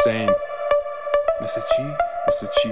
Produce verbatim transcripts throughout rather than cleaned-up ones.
حسین مثل چی؟ مثل چی؟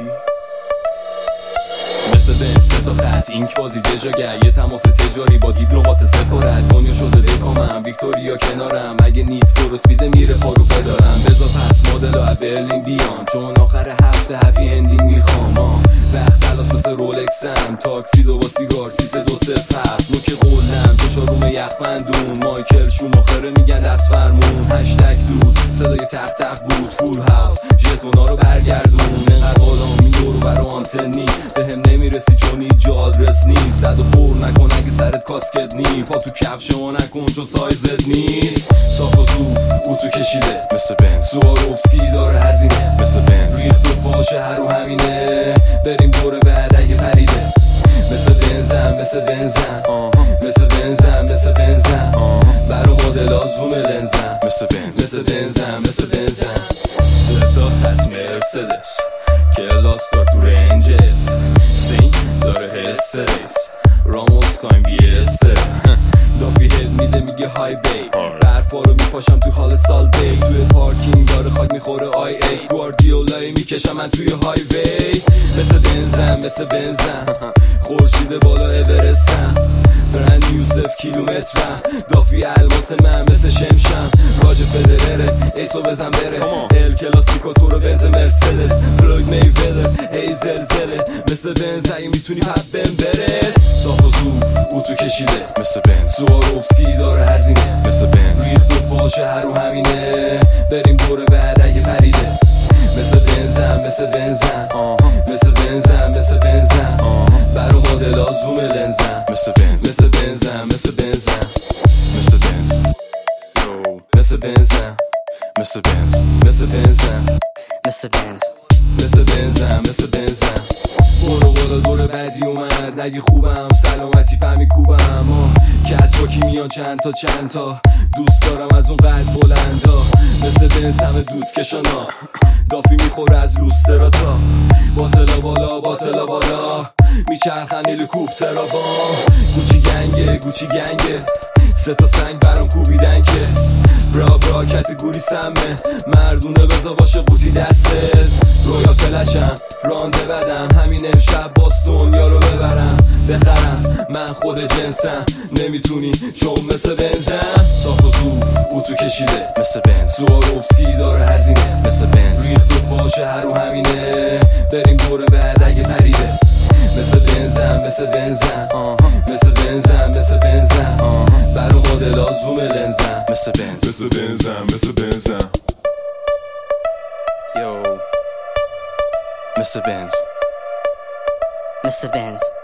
مثل بین سه تا خط اینک بازی دژاگر، یه تماس تجاری با دیپلمات سفارت. دنیا شده دکامم ویکتوریا کنارم، اگه نیت فور اسپیده میره پارو بدارم. بذار پس مدل ها برلین بیان، چون آخر هفته هپی اندینگ میخوام. وقت تلاس مثل رولکسم، تاکسی دو با سیگار سیسه دو سه فرد. نوک قولم تو چاروم یخبندون، مایکل شوماخره میگن دست فرمون. هشتگ دود صدای تق تق بود، فول هاوس ژتونا رو برگردون. انقدر بالا میدورو برا آنتنی، بهم نمیرسی چون اینجا آدرس نیست. صد و پر نکن اگه سرت کاسکت نی، پا تو کفش ما نکن چون سایزت نیست. صاف و صوف او تو کشیده مثل بنز، سواروفسکی داره هزینه مثل بنز، ریخت و پاشه هر رو همینه. بریم دور بعد اگه پریده. مثل بنزم مثل بنزم مثل بنزم مثل بنزم برا مدل ها زوم لنزم. مثل بنز، مثل بنزم مثل بنزم سه تا خط مرسدس، کلاس دار تو رنجز. سین داره هستریس، راموس تایم بی استرس. لافی هد میده میگه های بی، برفا رو میپاشم توی حال سال بی. توی پارکینگ داره خاک میخوره آی ایت، گواردیولایی میکشم من توی های وی. مثل بنزم مثل بنزم خورشید بالا اورستم. برند یوسف کیلومترم، دافی الماس من مثل شمشم. راج فدرره ایسو بزن بره، ال کلاسیکو تو رو بنز مرسدس. فلوید میویدر ای زلزله، مثل بنز اگه میتونی پپ بهم برس. صاف و صوف او تو کشیده مثل بنز، سواروفسکی داره هزینه مثل بنز، ریخت و پاشه هر رو همینه. بریم دور بعد اگه پریده. مثل بنزم مثل بنزم مثل بنزم مثل بنزم برا مدل ها زوم لنزم. مثل بنز، مثل بنزم مثل بنزم مثل بنز، یو مثل بنزم مثل بنز، مثل بنزم مثل بنز، مثل بنزم مثل بنزم. برو بالا دور بعدی اومد، نگی خوبم سلامتی پمی کوبم. اما کت باکی میان چند تا چند تا، دوست دارم از اون قد بلندا. مثل بنز همه دود کشانا، دافی میخوره از لوستراتا. باطلا بالا باطلا بالا میچرخن هلیکوپترا با گوچی گنگه گوچی گنگه. سه تا سنگ برام کوبیدن که برا برا کتگوری سمه. مردونه بزا باشه قوطی دستت، رویال فلشم رانده بدم. همین امشب باستون یارو ببرم بخرم، من خود جنسم نمیتونی چون مثل بنزم. صاف و صوف او تو کشیده مثل بنز، سواروفسکی داره هزینه مثل بنز، ریخت و پاشه هر رو همینه. بریم دور بعد اگه پریده. مثل بنزم مثل بنزم مثل بنزم مثل بنزم برا مدل ها زوم لنزم. مثل بنز، مثل بنزم مثل بنزم یو مثل بنز، مثل بنز.